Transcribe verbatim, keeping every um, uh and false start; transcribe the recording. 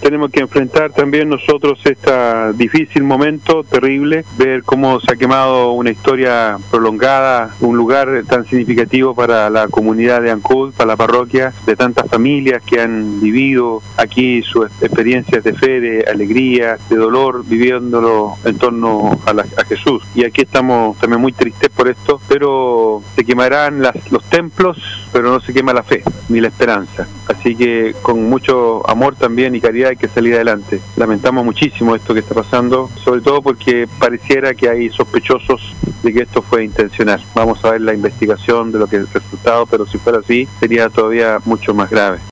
tenemos que enfrentar también nosotros este difícil momento, terrible, ver cómo se ha quemado una historia prolongada, un lugar tan significativo para la comunidad de Ancud, para la parroquia, de tantas familias que han vivido aquí sus experiencias de fe, de alegría, de dolor, viviéndolo en torno a, la, a Jesús. Y aquí estamos también muy tristes por esto, pero se quemarán las, los templos, pero no se quema la fe ni la esperanza. Así que con mucho amor también y caridad hay que salir adelante. Lamentamos muchísimo esto que está pasando, sobre todo porque pareciera que hay sospechosos de que esto fue intencional. Vamos a ver la investigación de lo que es el resultado, pero si fuera así sería todavía mucho más grave.